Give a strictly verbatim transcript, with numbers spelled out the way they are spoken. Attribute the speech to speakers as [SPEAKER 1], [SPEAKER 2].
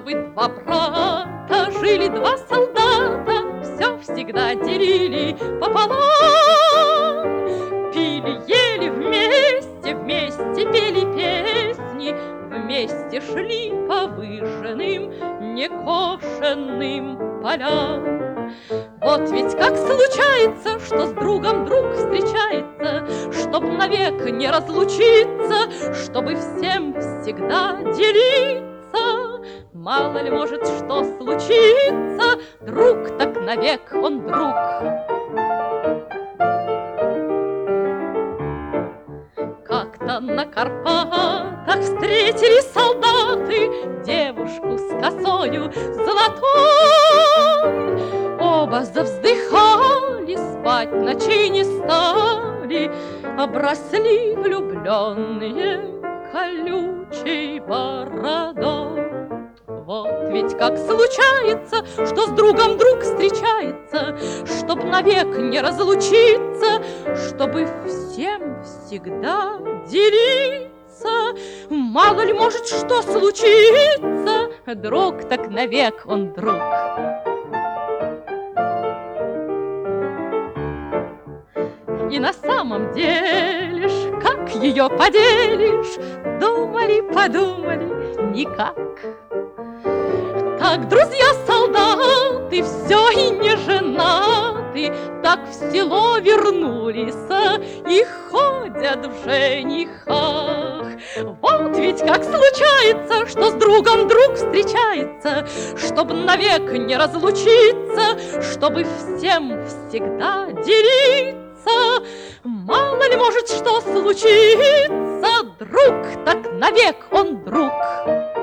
[SPEAKER 1] бы два брата, жили два солдата, все всегда делили пополам. Пили, ели вместе, вместе пели песни, вместе шли по выжженным, некошенным полям. Вот ведь как случается, что с другом друг встречается, чтоб навек не разлучиться, чтобы всем всегда делиться. Мало ли может что случиться, друг так навек он друг. Как-то на Карпатах встретили солдаты девушку с косою золотой. Оба завздыхали, спать ночей не стали, обросли влюбленные колючей бородой. Вот ведь как случается, что с другом друг встречается, чтоб навек не разлучиться, чтобы всем всегда делиться. Мало ли может что случится, друг так навек он друг. И на самом деле ж, как ее поделишь, думали, подумали, никак. Так друзья-солдаты, все и не женаты, так в село вернулись и ходят в женихах. Вот ведь как случается, что с другом друг встречается, чтоб навек не разлучиться, чтобы всем всегда делиться. Мало ли может что случиться, друг так навек он друг.